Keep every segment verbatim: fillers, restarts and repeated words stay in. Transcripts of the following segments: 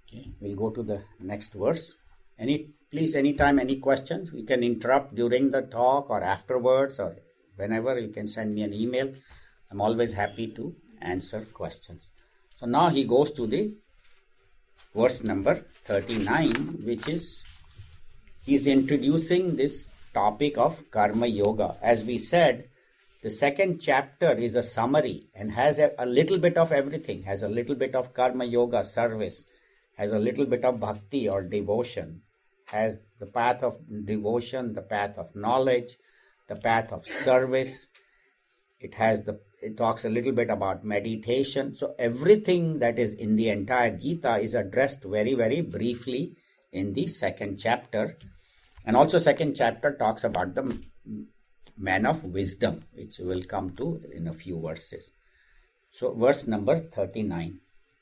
Okay, we'll go to the next verse. Any, please, anytime, any questions, you can interrupt during the talk or afterwards or whenever. You can send me an email. I'm always happy to answer questions. So now he goes to the verse number thirty-nine, which is, he's introducing this topic of Karma Yoga. As we said, the second chapter is a summary and has a, a little bit of everything, has a little bit of Karma Yoga service, has a little bit of bhakti or devotion, has the path of devotion, the path of knowledge, the path of service. It has the, it talks a little bit about meditation. So everything that is in the entire Gita is addressed very, very briefly in the second chapter. And also second chapter talks about the man of wisdom, which we will come to in a few verses. So verse number thirty-nine.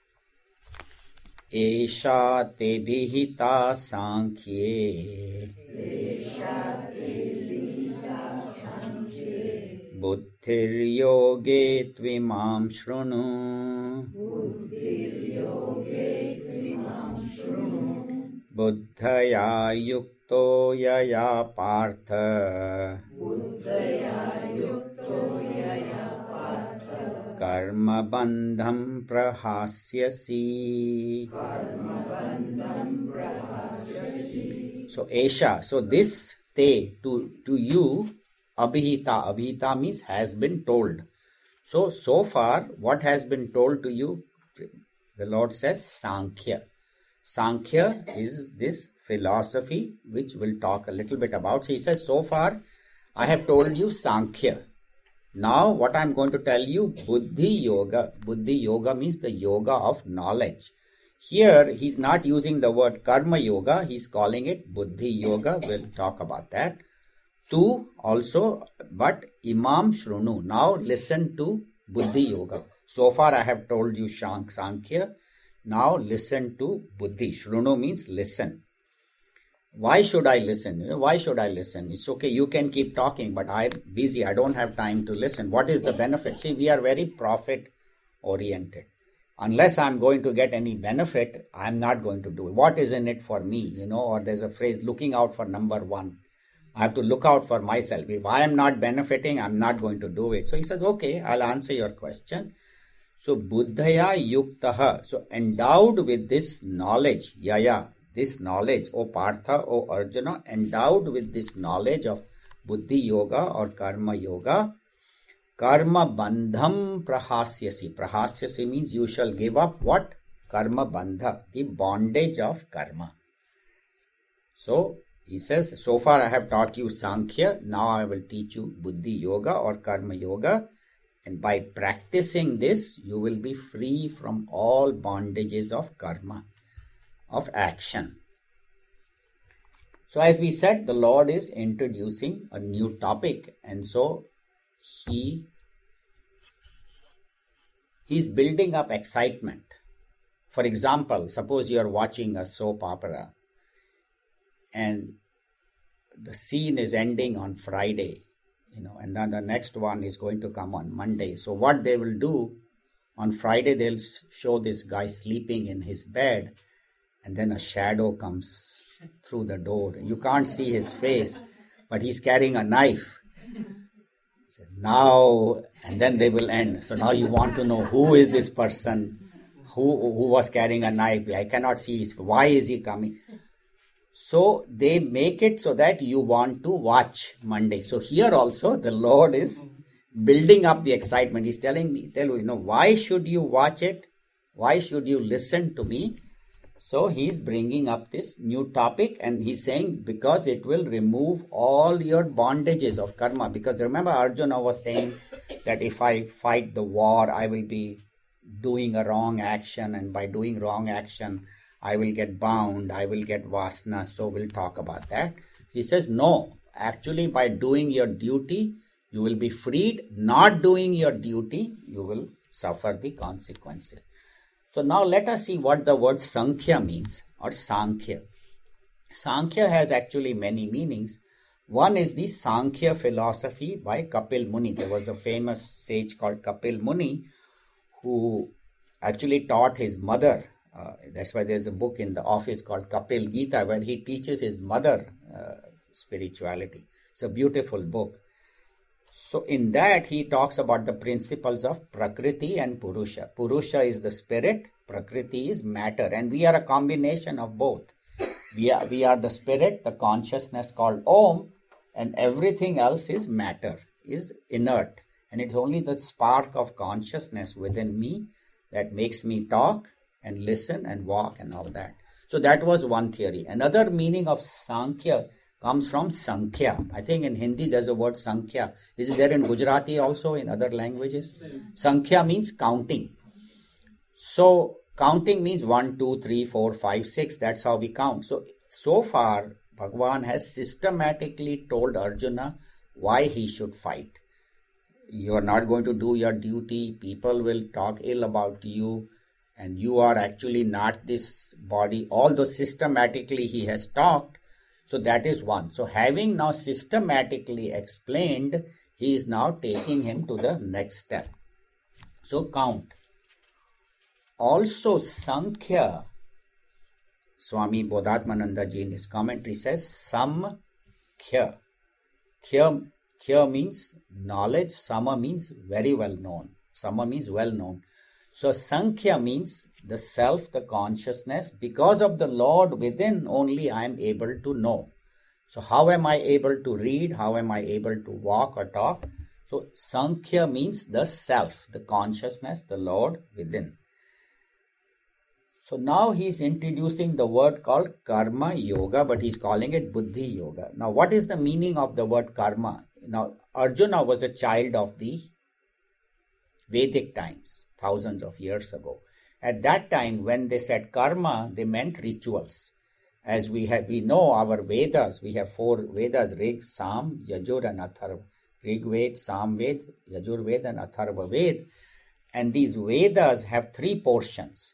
Esha te bhita sankhye buddhir yoge tvimam shrunu buddhaya yukto yaya partha karma bandham prahasyasi. So Esha, so this te, to, to you, abhita, abhita means has been told. So, so far what has been told to you, the Lord says Sankhya. Sankhya is this philosophy which we'll talk a little bit about. So he says, so far I have told you Sankhya. Now what I'm going to tell you, Buddhi Yoga. Buddhi Yoga means the yoga of knowledge. Here he's not using the word Karma Yoga, he's calling it Buddhi Yoga. We'll talk about that. Tu also, but Imam Shrunu. Now listen to Buddhi Yoga. So far I have told you Shank Sankhya. Now listen to Buddhi. Shrunu means listen. Why should I listen? Why should I listen? It's okay, you can keep talking, but I'm busy. I don't have time to listen. What is the benefit? See, we are very profit oriented. Unless I'm going to get any benefit, I'm not going to do it. What is in it for me? You know, or there's a phrase, looking out for number one. I have to look out for myself. If I am not benefiting, I'm not going to do it. So he says, okay, I'll answer your question. So buddhaya yuktaha, so endowed with this knowledge, yaya, this knowledge, O Partha, O Arjuna, endowed with this knowledge of Buddhi Yoga or Karma Yoga, Karma Bandham Prahasyasi. Prahasyasi means you shall give up what? Karma Bandha, the bondage of karma. So he says, so far I have taught you Sankhya, now I will teach you Buddhi Yoga or Karma Yoga. And by practicing this, you will be free from all bondages of karma, of action. So as we said, the Lord is introducing a new topic, and so he he's building up excitement. For example, suppose you are watching a soap opera and the scene is ending on Friday, you know, and then the next one is going to come on Monday. So what they will do, on Friday they'll show this guy sleeping in his bed, and then a shadow comes through the door. You can't see his face, but he's carrying a knife. Now, and then they will end. So now you want to know who is this person, who, who was carrying a knife. I cannot see his, why is he coming? So they make it so that you want to watch Monday. So here also the Lord is building up the excitement. He's telling me, tell you, you know, why should you watch it? Why should you listen to me? So he's bringing up this new topic, and he's saying because it will remove all your bondages of karma. Because remember, Arjuna was saying that if I fight the war, I will be doing a wrong action, and by doing wrong action, I will get bound, I will get vasana. So we'll talk about that. He says, no, actually by doing your duty, you will be freed. Not doing your duty, you will suffer the consequences. So now let us see what the word Sankhya means, or Sankhya. Sankhya has actually many meanings. One is the Sankhya philosophy by Kapil Muni. There was a famous sage called Kapil Muni who actually taught his mother Uh, that's why there's a book in the office called Kapil Gita where he teaches his mother uh, spirituality. It's a beautiful book. So in that he talks about the principles of Prakriti and Purusha. Purusha is the spirit, Prakriti is matter, and we are a combination of both. We are, we are the spirit, the consciousness called Om, and everything else is matter, is inert. And it's only the spark of consciousness within me that makes me talk and listen and walk and all that. So that was one theory. Another meaning of Sankhya comes from Sankhya. I think in Hindi there's a word Sankhya. Is it there in Gujarati also, in other languages? Sankhya means counting. So counting means one, two, three, four, five, six. That's how we count. So, so far, Bhagavan has systematically told Arjuna why he should fight. You are not going to do your duty. People will talk ill about you. And you are actually not this body. Although systematically he has talked. So that is one. So having now systematically explained, he is now taking him to the next step. So count. Also Sankhya, Swami Bodhatmananda ji in his commentary says Samkhya. Khya, khya means knowledge, Sama means very well known. Sama means well known. So Sankhya means the self, the consciousness. Because of the Lord within only I am able to know. So how am I able to read? How am I able to walk or talk? So Sankhya means the self, the consciousness, the Lord within. So now he's introducing the word called Karma Yoga, but he's calling it Buddhi Yoga. Now what is the meaning of the word karma? Now Arjuna was a child of the Vedic times, thousands of years ago. At that time, when they said karma, they meant rituals. As we have, we know our Vedas, we have four Vedas, Rig, Sam, Yajur and Atharva. Rig Ved, Sam Ved, Yajur Ved and Atharva Ved. And these Vedas have three portions.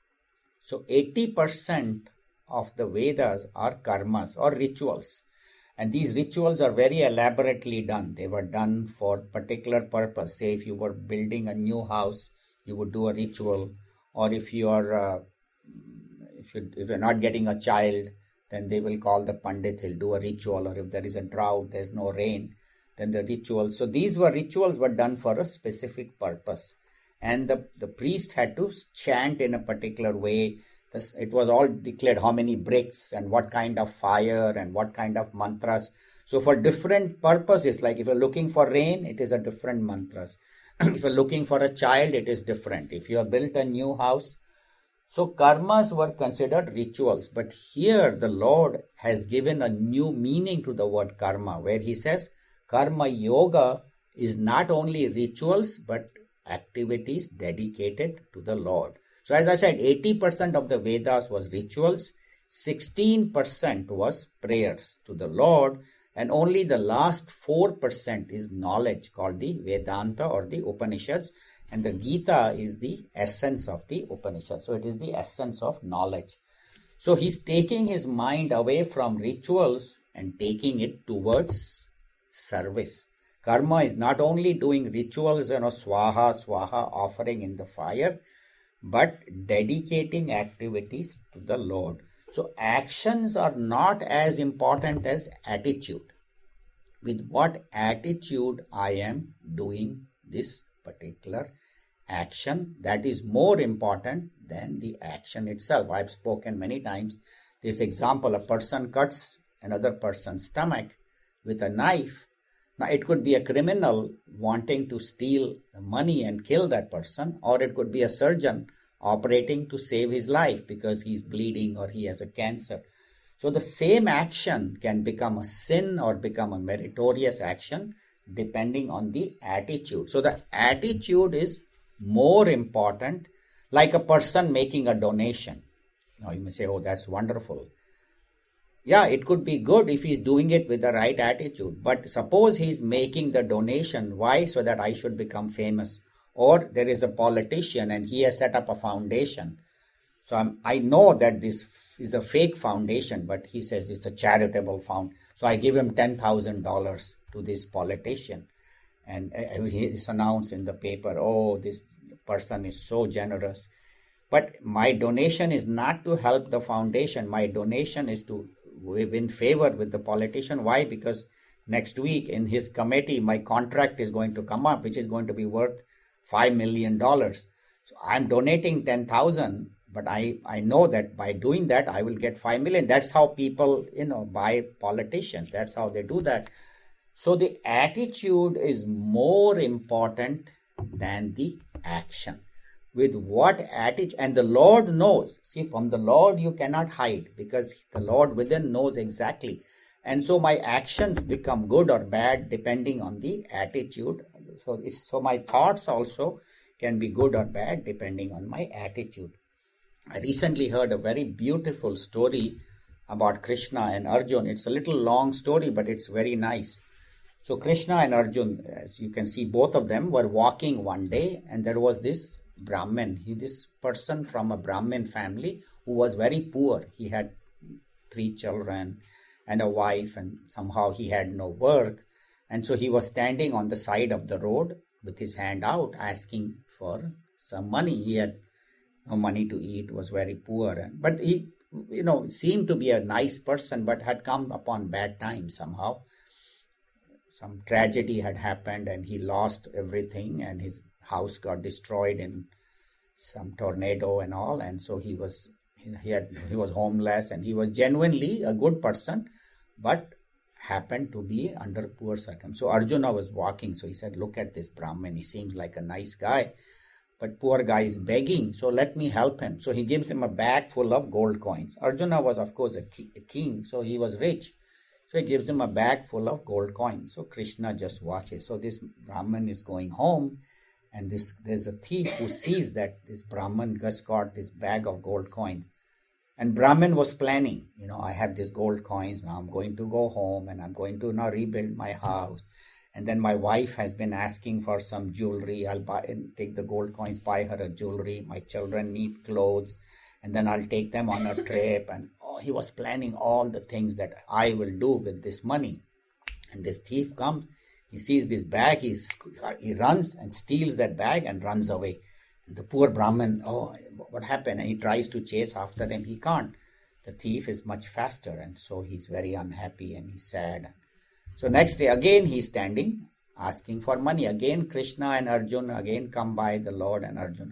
So eighty percent of the Vedas are karmas or rituals. And these rituals are very elaborately done. They were done for particular purpose. Say if you were building a new house, you would do a ritual. Or if you are, uh, if, you, if you're not getting a child, then they will call the Pandit, he'll do a ritual. Or if there is a drought, there's no rain, then the ritual. So these were rituals were done for a specific purpose. And the, the priest had to chant in a particular way. It was all declared how many bricks and what kind of fire and what kind of mantras. So for different purposes, like if you're looking for rain, it is a different mantras. If you're looking for a child, it is different. If you have built a new house. So karmas were considered rituals. But here the Lord has given a new meaning to the word karma, where he says karma yoga is not only rituals, but activities dedicated to the Lord. So as I said, eighty percent of the Vedas was rituals, sixteen percent was prayers to the Lord, and only the last four percent is knowledge called the Vedanta or the Upanishads, and the Gita is the essence of the Upanishads. So it is the essence of knowledge. So he's taking his mind away from rituals and taking it towards service. Karma is not only doing rituals, you know, swaha, swaha, offering in the fire, but dedicating activities to the Lord. So actions are not as important as attitude. With what attitude I am doing this particular action, that is more important than the action itself. I've spoken many times this example: a person cuts another person's stomach with a knife. Now it could be a criminal wanting to steal the money and kill that person, or it could be a surgeon operating to save his life because he's bleeding or he has a cancer. So the same action can become a sin or become a meritorious action depending on the attitude. So the attitude is more important, like a person making a donation. Now you may say, oh, that's wonderful. Yeah, it could be good if he's doing it with the right attitude. But suppose he's making the donation. Why? So that I should become famous. Or there is a politician and he has set up a foundation. So I'm, I know that this is a fake foundation, but he says it's a charitable fund. So I give him ten thousand dollars to this politician. And it's announced in the paper, oh, this person is so generous. But my donation is not to help the foundation. My donation is to win favor with the politician. Why? Because next week in his committee, my contract is going to come up, which is going to be worth five million dollars. So I'm donating ten thousand, but I, I know that by doing that, I will get five million. That's how people, you know, buy politicians. That's how they do that. So the attitude is more important than the action. With what attitude, and the Lord knows. See, from the Lord you cannot hide, because the Lord within knows exactly. And so my actions become good or bad depending on the attitude. So, it's, so my thoughts also can be good or bad depending on my attitude. I recently heard a very beautiful story about Krishna and Arjun. It's a little long story, but it's very nice. So Krishna and Arjun, as you can see, both of them were walking one day, and there was this Brahmin, he, this person from a Brahmin family who was very poor. He had three children and a wife, and somehow he had no work. And so he was standing on the side of the road with his hand out, asking for some money. He had no money to eat, was very poor. But he, you know, seemed to be a nice person, but had come upon bad times somehow. Some tragedy had happened and he lost everything, and his house got destroyed in some tornado and all. And so he was, he had, he was homeless, and he was genuinely a good person, but happened to be under poor circumstances. So Arjuna was walking. So he said, look at this Brahmin. He seems like a nice guy, but poor guy is begging. So let me help him. So he gives him a bag full of gold coins. Arjuna was, of course, a, ki- a king. So he was rich. So he gives him a bag full of gold coins. So Krishna just watches. So this Brahmin is going home, and this there's a thief who sees that this Brahmin just got this bag of gold coins. And Brahmin was planning, you know, I have these gold coins. Now I'm going to go home, and I'm going to now rebuild my house. And then my wife has been asking for some jewelry. I'll buy and take the gold coins, buy her a jewelry. My children need clothes. And then I'll take them on a trip. And oh, he was planning all the things that I will do with this money. And this thief comes, he sees this bag, he's, he runs and steals that bag and runs away. And the poor Brahmin, oh, what happened? And he tries to chase after him. He can't. The thief is much faster. And so he's very unhappy and he's sad. So next day, again, he's standing, asking for money. Again, Krishna and Arjuna again come by the Lord and Arjuna.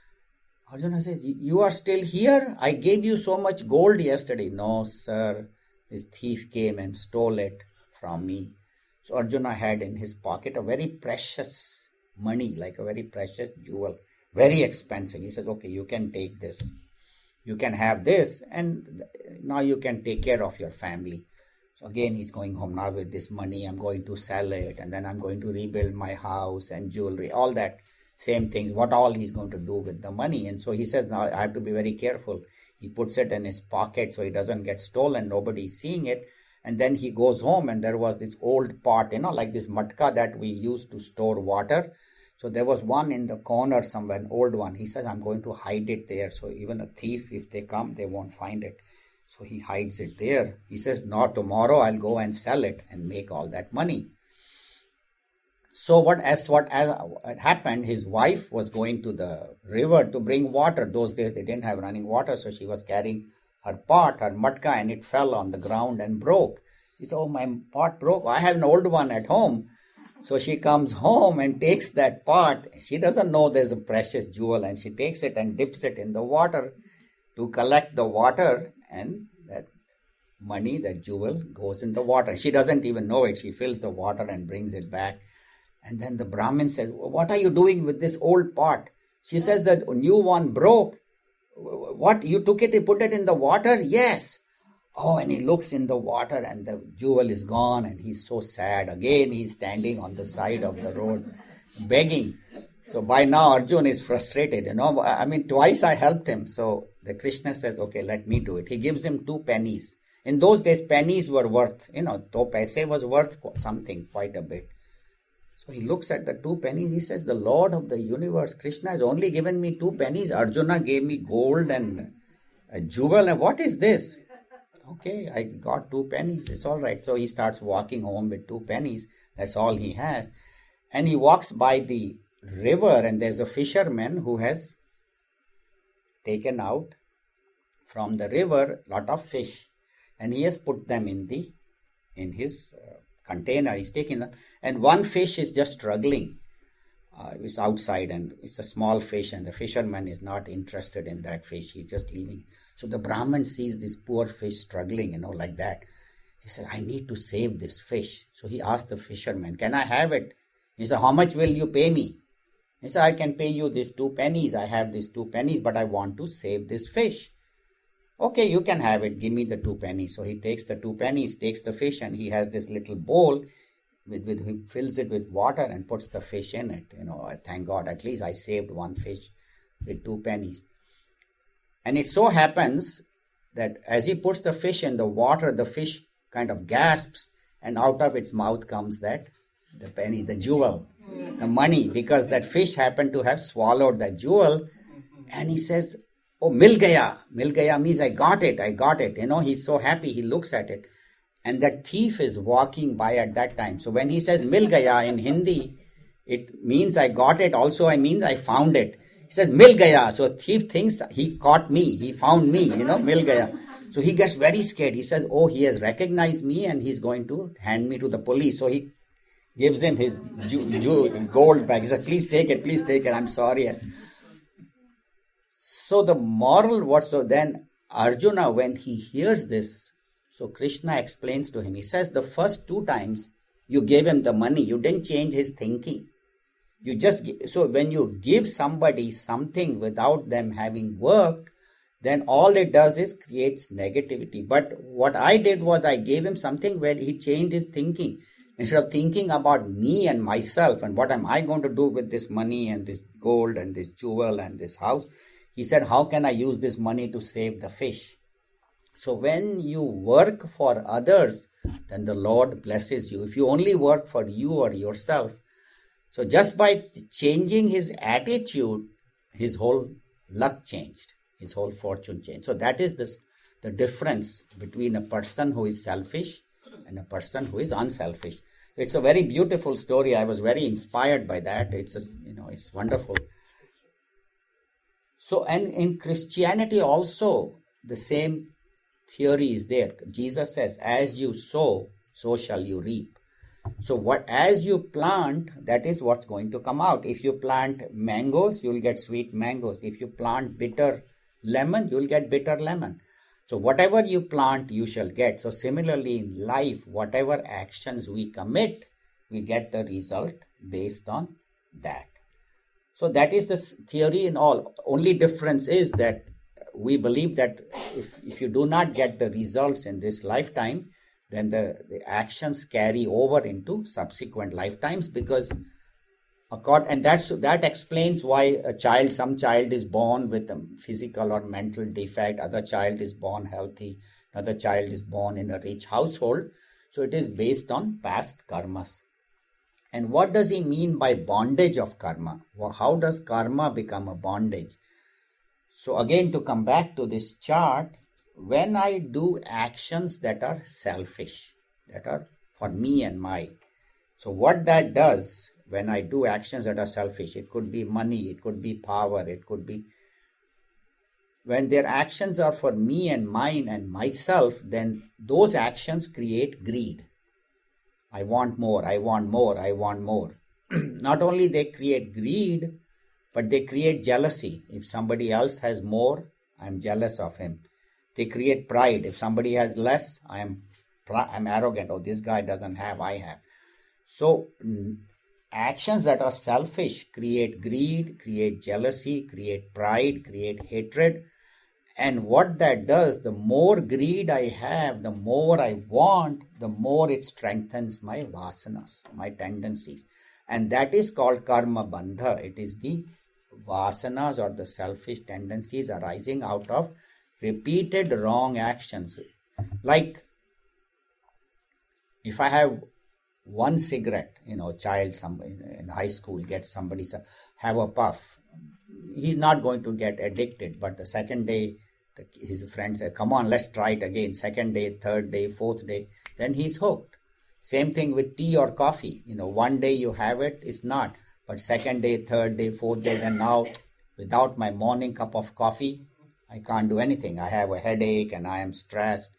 Arjuna says, you are still here? I gave you so much gold yesterday. No, sir. This thief came and stole it from me. So Arjuna had in his pocket a very precious money, like a very precious jewel, very expensive. He says, okay, you can take this. You can have this, and now you can take care of your family. So again, he's going home now with this money. I'm going to sell it, and then I'm going to rebuild my house and jewelry, all that. Same things, what all he's going to do with the money. And so he says, now I have to be very careful. He puts it in his pocket so he doesn't get stolen. Nobody's seeing it. And then he goes home, and there was this old pot, you know, like this matka that we used to store water. So there was one in the corner somewhere, an old one. He says, I'm going to hide it there. So even a thief, if they come, they won't find it. So he hides it there. He says, no, tomorrow I'll go and sell it and make all that money. So what as what as had happened, his wife was going to the river to bring water. Those days they didn't have running water, so she was carrying her pot, her matka, and it fell on the ground and broke. She said, oh, my pot broke. I have an old one at home. So she comes home and takes that pot. She doesn't know there's a precious jewel, and she takes it and dips it in the water to collect the water, and that money, that jewel, goes in the water. She doesn't even know it. She fills the water and brings it back. And then the Brahmin says, what are you doing with this old pot? She says, the new one broke. What? You took it, you put it in the water? Yes. Oh, and he looks in the water and the jewel is gone, and he's so sad. Again, he's standing on the side of the road begging. So by now, Arjuna is frustrated. You know, I mean, twice I helped him. So the Krishna says, okay, let me do it. He gives him two pennies. In those days, pennies were worth, you know, to paise was worth something, quite a bit. So he looks at the two pennies. He says, the Lord of the universe, Krishna, has only given me two pennies. Arjuna gave me gold and a jewel. And what is this? Okay, I got two pennies. It's all right. So he starts walking home with two pennies. That's all he has. And he walks by the river, and there's a fisherman who has taken out from the river lot of fish, and he has put them in the in his uh, container. He's taking them, and one fish is just struggling. Uh, it's outside, and it's a small fish, and the fisherman is not interested in that fish. He's just leaving. So the Brahmin sees this poor fish struggling, you know, like that. He said, I need to save this fish. So he asked the fisherman, can I have it? He said, how much will you pay me? He said, I can pay you these two pennies. I have these two pennies, but I want to save this fish. Okay, you can have it. Give me the two pennies. So he takes the two pennies, takes the fish, and he has this little bowl. With, with he fills it with water and puts the fish in it. You know, thank God, at least I saved one fish with two pennies. And it so happens that as he puts the fish in the water, the fish kind of gasps, and out of its mouth comes that, the penny, the jewel, the money, because that fish happened to have swallowed that jewel. And he says, oh, mil gaya. Mil gaya means I got it, I got it. You know, he's so happy, he looks at it. And that thief is walking by at that time. So when he says mil gaya in Hindi, it means I got it. Also, I mean I found it. He says mil gaya. So thief thinks he caught me. He found me, you know, mil gaya. So he gets very scared. He says, oh, he has recognized me and he's going to hand me to the police. So he gives him his ju- ju- gold bag. He says, please take it, please take it. I'm sorry. So the moral, what so then Arjuna, when he hears this, so Krishna explains to him, he says the first two times you gave him the money, you didn't change his thinking. You just, so when you give somebody something without them having worked, then all it does is creates negativity. But what I did was I gave him something where he changed his thinking. Instead of thinking about me and myself and what am I going to do with this money and this gold and this jewel and this house, he said, how can I use this money to save the fish? So when you work for others, then the Lord blesses you. If you only work for you or yourself, so just by changing his attitude, his whole luck changed, his whole fortune changed. So that is this, the difference between a person who is selfish and a person who is unselfish. It's a very beautiful story. I was very inspired by that. It's a, you know, it's wonderful. So, and in Christianity also, the same theory is there. Jesus says, as you sow, so shall you reap. So what, as you plant, that is what's going to come out. If you plant mangoes, you'll get sweet mangoes. If you plant bitter lemon, you'll get bitter lemon. So whatever you plant, you shall get. So similarly in life, whatever actions we commit, we get the result based on that. So that is the theory in all. Only difference is that we believe that if, if you do not get the results in this lifetime, then the, the actions carry over into subsequent lifetimes, because accord, and that's that explains why a child, some child is born with a physical or mental defect, other child is born healthy, another child is born in a rich household. So it is based on past karmas. And what does he mean by bondage of karma? Well, how does karma become a bondage? So again, to come back to this chart, when I do actions that are selfish, that are for me and my, so what that does, when I do actions that are selfish, it could be money, it could be power, it could be, when their actions are for me and mine and myself, then those actions create greed. I want more, I want more, I want more. Not only they create greed, but they create jealousy. If somebody else has more, I'm jealous of him. They create pride. If somebody has less, I am I'm arrogant. Oh, this guy doesn't have, I have. So actions that are selfish create greed, create jealousy, create pride, create hatred. And what that does, the more greed I have, the more I want, the more it strengthens my vasanas, my tendencies. And that is called karma bandha. It is the vasanas or the selfish tendencies arising out of repeated wrong actions. Like if I have one cigarette, you know, child some in high school gets somebody have a puff, he's not going to get addicted. But the second day, the, his friend said, come on, let's try it again. Second day, third day, fourth day, then he's hooked. Same thing with tea or coffee. You know, one day you have it, it's not. But second day, third day, fourth day, then now without my morning cup of coffee, I can't do anything. I have a headache and I am stressed.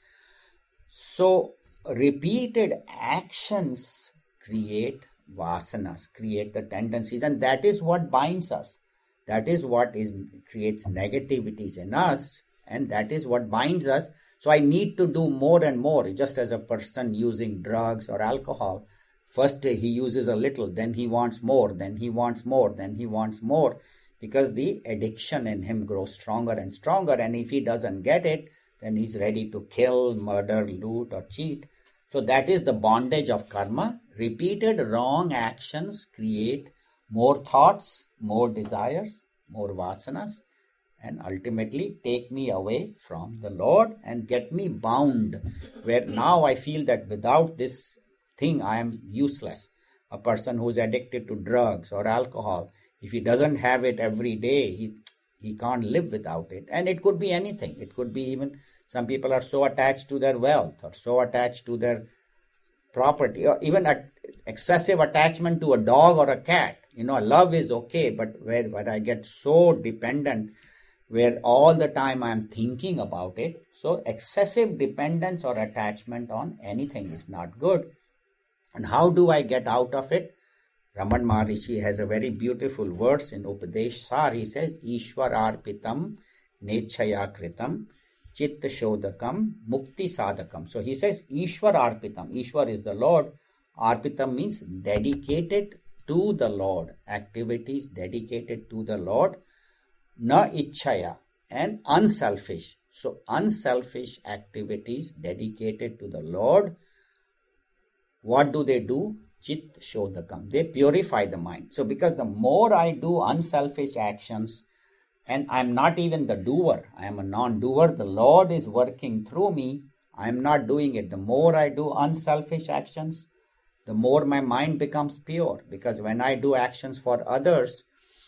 So repeated actions create vasanas, create the tendencies, and that is what binds us. That is what is creates negativities in us, and that is what binds us. So I need to do more and more. Just as a person using drugs or alcohol, first he uses a little, then he wants more, then he wants more, then he wants more, because the addiction in him grows stronger and stronger. And if he doesn't get it, then he's ready to kill, murder, loot, or cheat. So that is the bondage of karma. Repeated wrong actions create more thoughts, more desires, more vasanas, and ultimately take me away from the Lord and get me bound, where now I feel that without this thing I am useless. A person who's addicted to drugs or alcohol, if he doesn't have it every day, he he can't live without it. And it could be anything. It could be even, some people are so attached to their wealth or so attached to their property, or even a excessive attachment to a dog or a cat. You know, love is okay, but where, where I get so dependent, where all the time I'm thinking about it. So excessive dependence or attachment on anything is not good. And how do I get out of it? Raman Maharishi has a very beautiful verse in Upadesh Sar. He says, Ishwar arpitam nechaya kritam chitta shodakam mukti sadakam. So he says, Ishwar arpitam. Ishwar is the Lord. Arpitam means dedicated to the Lord. Activities dedicated to the Lord. Na ichchaya, and unselfish. So unselfish activities dedicated to the Lord. What do they do? Chit shodakam. They purify the mind. So because the more I do unselfish actions, and I'm not even the doer, I am a non-doer, the Lord is working through me, I'm not doing it. The more I do unselfish actions, the more my mind becomes pure. Because when I do actions for others,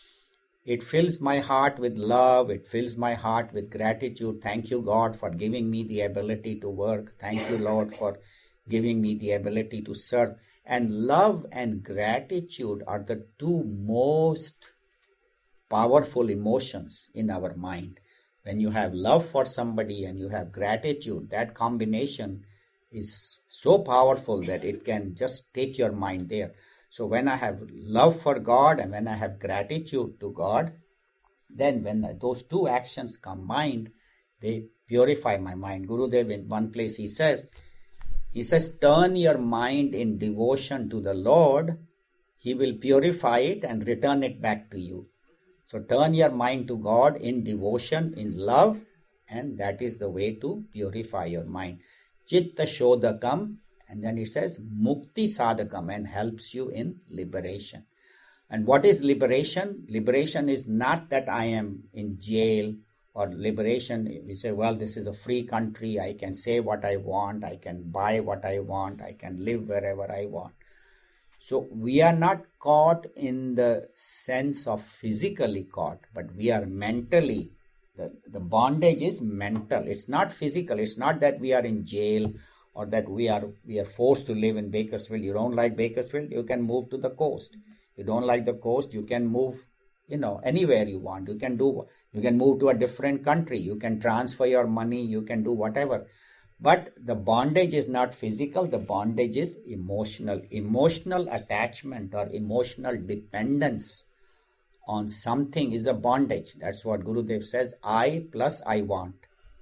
it fills my heart with love, it fills my heart with gratitude. Thank you, God, for giving me the ability to work. Thank you, Lord, for giving me the ability to serve. And love and gratitude are the two most powerful emotions in our mind. When you have love for somebody and you have gratitude, that combination is so powerful that it can just take your mind there. So when I have love for God and when I have gratitude to God, then when those two actions combined, they purify my mind. Gurudev, in one place he says, He says, turn your mind in devotion to the Lord. He will purify it and return it back to you. So turn your mind to God in devotion, in love, and that is the way to purify your mind. Chitta shodakam, and then it says mukti sadakam, and helps you in liberation. And what is liberation? Liberation is not that I am in jail. Or liberation, we say, well, this is a free country. I can say what I want. I can buy what I want. I can live wherever I want. So we are not caught in the sense of physically caught, but we are mentally. The, the bondage is mental. It's not physical. It's not that we are in jail or that we are we are forced to live in Bakersfield. You don't like Bakersfield, you can move to the coast. You don't like the coast, you can move, you know, anywhere you want. You can do, you can move to a different country. You can transfer your money. You can do whatever. But the bondage is not physical. The bondage is emotional. Emotional attachment or emotional dependence on something is a bondage. That's what Gurudev says. I plus I want.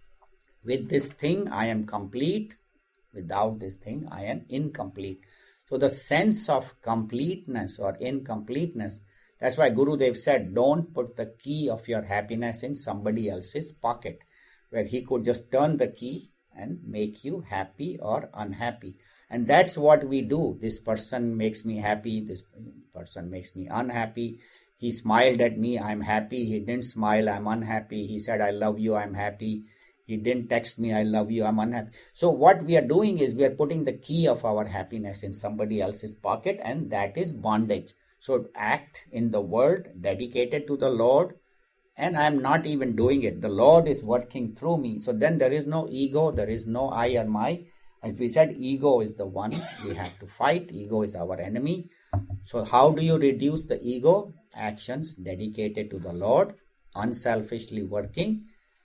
With this thing, I am complete. Without this thing, I am incomplete. So the sense of completeness or incompleteness, that's why Gurudev said, don't put the key of your happiness in somebody else's pocket, where he could just turn the key and make you happy or unhappy. And that's what we do. This person makes me happy. This person makes me unhappy. He smiled at me, I'm happy. He didn't smile, I'm unhappy. He said, I love you, I'm happy. He didn't text me, I love you, I'm unhappy. So what we are doing is we are putting the key of our happiness in somebody else's pocket, and that is bondage. So act in the world dedicated to the Lord, and I am not even doing it. The Lord is working through me. So then there is no ego, there is no I or my. As we said, ego is the one we have to fight. Ego is our enemy. So how do you reduce the ego? Actions dedicated to the Lord, unselfishly working,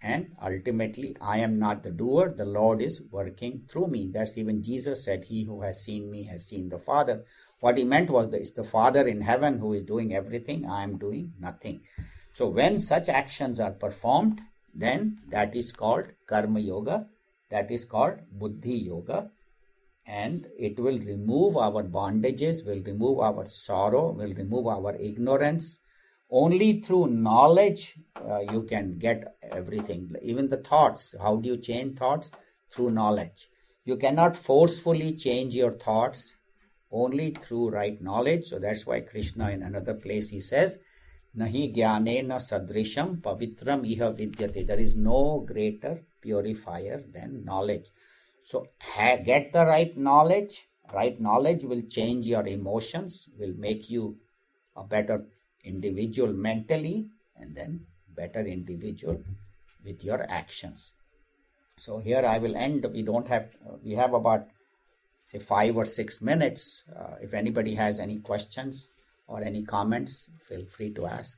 And ultimately, I am not the doer, the Lord is working through me. That's even Jesus said, he who has seen me has seen the Father. What he meant was that it's the Father in heaven who is doing everything, I am doing nothing. So when such actions are performed, then that is called Karma Yoga, that is called Buddhi Yoga, and it will remove our bondages, will remove our sorrow, will remove our ignorance. Only through knowledge uh, you can get everything. Even the thoughts. How do you change thoughts? Through knowledge. You cannot forcefully change your thoughts, only through right knowledge. So that's why Krishna in another place he says, Nahi jnanena sadrisham pavitram iha vidyate. There is no greater purifier than knowledge. So ha- get the right knowledge. Right knowledge will change your emotions, will make you a better individual mentally, and then better individual with your actions. So here I will end. We don't have, uh, we have about say five or six minutes. Uh, if anybody has any questions or any comments, feel free to ask.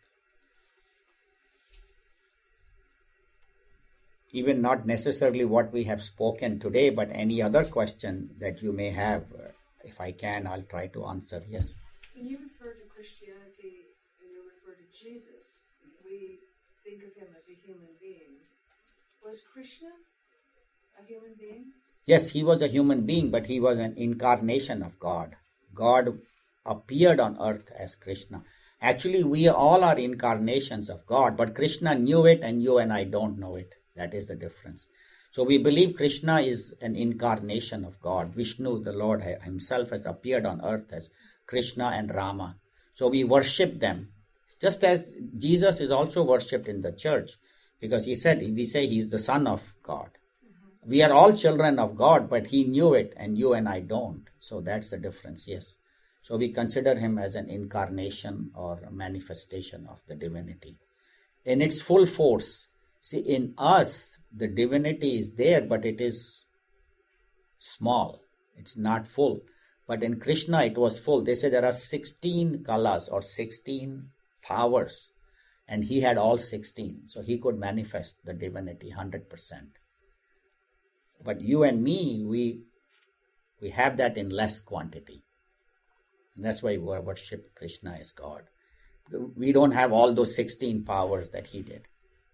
Even not necessarily what we have spoken today, but any other question that you may have. Uh, if I can, I'll try to answer. Yes. When you refer to Christianity and you refer to Jesus, we think of him as a human being. Was Krishna a human being? Yes, he was a human being, but he was an incarnation of God. God appeared on earth as Krishna. Actually, we all are incarnations of God, but Krishna knew it and you and I don't know it. That is the difference. So we believe Krishna is an incarnation of God. Vishnu, the Lord himself, has appeared on earth as Krishna and Rama. So we worship them. Just as Jesus is also worshipped in the church, because he said, we say he's the Son of God. Mm-hmm. We are all children of God, but he knew it and you and I don't. So that's the difference, yes. So we consider him as an incarnation or a manifestation of the divinity. In its full force, see, in us, the divinity is there, but it is small. It's not full. But in Krishna, it was full. They say there are sixteen kalas or sixteen powers. And he had all sixteen. So he could manifest the divinity one hundred percent. But you and me, we, we have that in less quantity. And that's why we worship Krishna as God. We don't have all those sixteen powers that he did.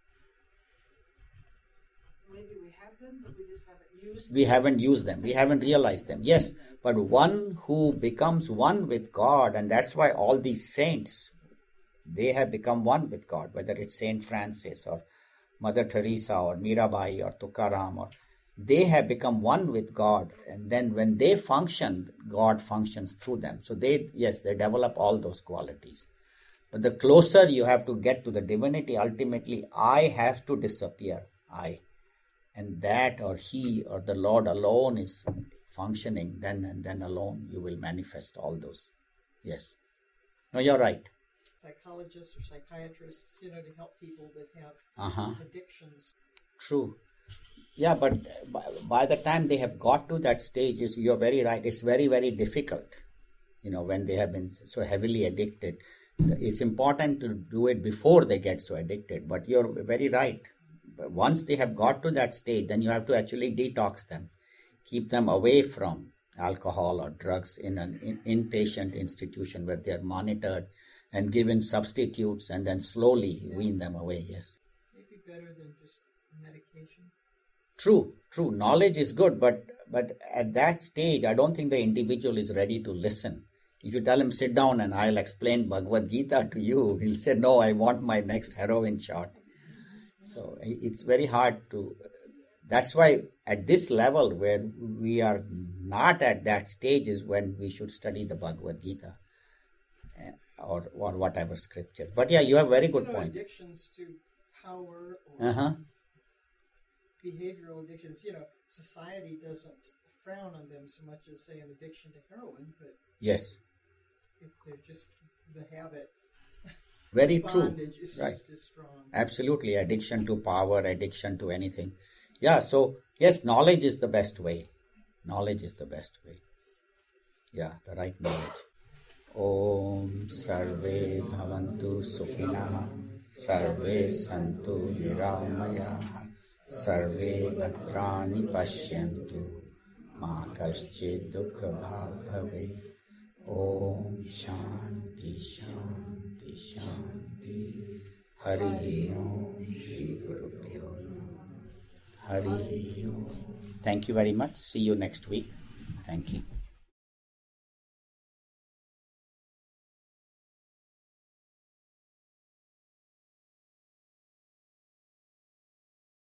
Maybe we have them, but we just haven't used them. We haven't used them. We haven't realized them. Yes, but one who becomes one with God, and that's why all these saints, they have become one with God, whether it's Saint Francis or Mother Teresa or Mirabai or Tukaram, or they have become one with God. And then when they function, God functions through them. So they, yes, they develop all those qualities. But the closer you have to get to the divinity, ultimately, I have to disappear. I. And that or he or the Lord alone is functioning, then and then alone you will manifest all those. Yes. No, you're right. Psychologists or psychiatrists, you know, to help people that have uh-huh. addictions. True. Yeah, but by, by the time they have got to that stage, you're very right, it's very, very difficult, you know, when they have been so heavily addicted. It's important to do it before they get so addicted, but you're very right. Once they have got to that stage, then you have to actually detox them, keep them away from alcohol or drugs in an in, inpatient institution where they are monitored and given substitutes, and then slowly yeah. wean them away. Yes. Maybe better than just medication. True, true. Knowledge is good, but but at that stage, I don't think the individual is ready to listen. If you tell him, sit down and I'll explain Bhagavad Gita to you, he'll say, no, I want my next heroin shot. So it's very hard to, that's why at this level where we are not at that stage is when we should study the Bhagavad Gita or, or whatever scripture. But yeah, you have a very good you know, point. Addictions to power or uh-huh. behavioral addictions, you know, society doesn't frown on them so much as, say, an addiction to heroin, but yes, if they're just the habit, very true, is right? Just as strong. Absolutely, addiction to power, addiction to anything. Yeah, so yes, knowledge is the best way. Knowledge is the best way. Yeah, the right knowledge. Om Sarve Bhavantu Sukhinaha सर्वे सन्तु निरामयाः सर्वे भद्राणि पश्यन्तु मा कश्चित् दुःखभाग् भवेत् ॐ शान्ति शान्ति शान्ति हरि ओम श्री गुरुभ्यो नमः हरि ओम. Thank you very much. See you next week. Thank you.